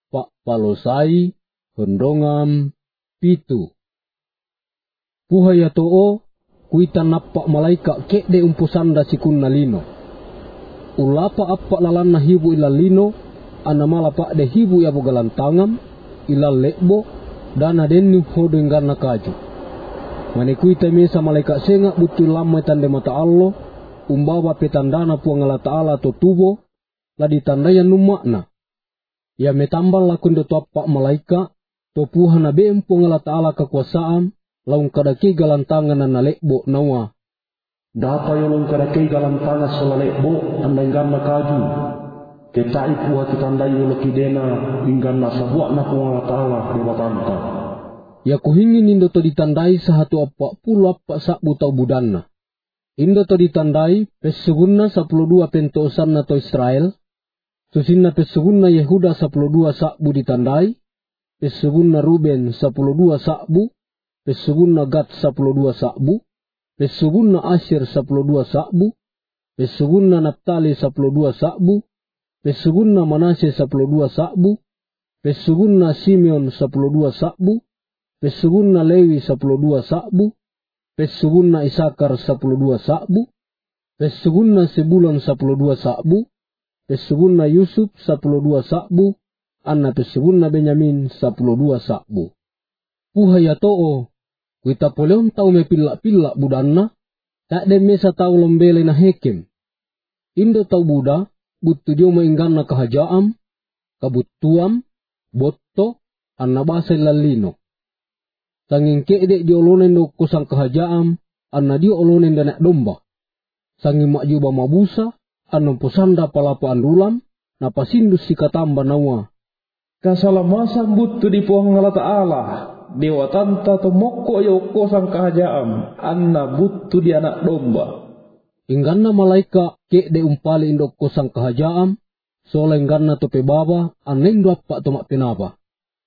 Pak Palosai Hondongam Pitu. Puhaya to'o kuita nappak malaika kekde umpusanda sikunna lino. Ulapa appak lalanna hibu ila lino, anamala pak de hibu ya bogalantangam, ila lekbo, dana denni hodo inggarna kaju. Mane kuita mesa malaika senga butul lama tanda mata Allah, umbawa petandana puang Allah Ta'ala to tubo, la ditandayan numakna. Ya metambal lakun do appak malaika, to puhana beem puang Allah Ta'ala kekuasaan, laung kadake galantangan na lekbo nawa. Dapa yolong kadake galantangan sola lekbo andanggarna kaju. Ketai puha kitandai yolo kidena inggarna sabuak na puang Allah Ta'ala dewatanta. Ya kuhingin indo to ditandai sahatu appak puluh appak sakbu tau budanna. Indo to ditandai pesugunna 12 pentosan na to Israel. Susinna pesugunna Yehuda 12 sakbu ditandai. Pesugunna Ruben 12 sakbu. Pesugunna Gad 12 sakbu. Pesugunna Asyir 12 sakbu. Pesugunna Naftali 12 sakbu. Pesugunna Manase 12 sakbu. Pesugunna Simeon 12 sakbu. Pesugunna Lewi 12 sakbu. Pesugunna Isakar 12 sakbu. Pesugunna Sebulon 12 sakbu. Pesugunna Yusuf 12 sakbu. Anna pesugunna Benyamin 12 sakbu. Puhaya to'o kuita poleon tau me pilla-pilla budanna, tak de mesa tau lombele na hekem. Indo tau buda, butu dio maingganna kahajaam, kabutuam, botto, anna basa lalino. Sanging kede dio olonen do kusang kahajaam, anna dio olonen danak domba. Sanging makjuba mabusa, anna posanda palapa andulam, na pasindus sikatamba nawa. Kasalamasan butu di puang Allah Ta'ala. Dewa tanta to mokko yo kosang kahajaam anna butu di anak domba. Ingganna malaika kek de umpali indok kosang kahajaam, sola ingganna to pebaba aneng do appak to mak penaba.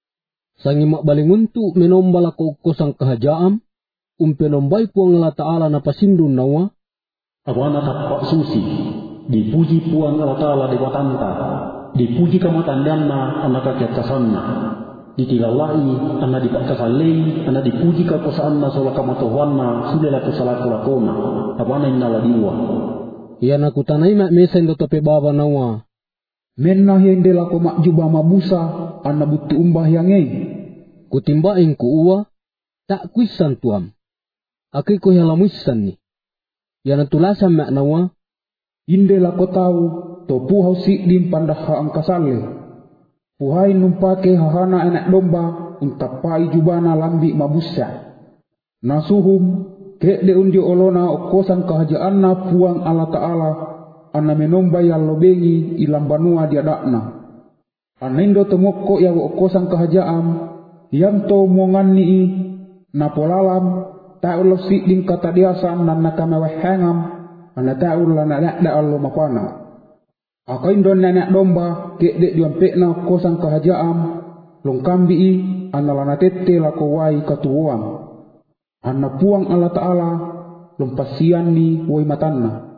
Sangi mak balinguntu menombala ko kosang kahajaam, umpenombai puang Allah Ta'ala na pasindun nawa. Awana tapak susi, dipuji puang Allah Ta'ala dewa tanta, dipuji kamatandanna anak kaketasanna. Ditilawai, anna dipakasalei, anna dipuji kakusaanna sola kamatohuanna, sulela kusalaku lakona, abana innala diwa. Ia nakutanai mak mesa indo tope baba nawa. Menna hende lako mak juba mabusa, anna butu umbah yang Kutimbaing ku uwa, tak kuisan tuam. Aki ko halamuisan ni. Ia natulasan mak nawa. Hinde lako tau, topu hausi dim pandaha angkasale. Puhai numpake hahana anak domba untapai jubana lambi mabusa. Nasuhum kek de unjo olona okosan kahajaanna puang Allah Ta'ala anna menomba yang lobengi ilam banua diadakna. Anendo temokko ya okosan kahajaam yang to monganni napolalam ta'ul sidin kata diasan nan nakamewehangam anna ta'ul lana da allo mapana. Akain don nenek domba kek dek diampekna kosang kahajaam longkambi analana tete lako wai katuuang anna puang Allah Ta'ala lompasian ni wai matanna.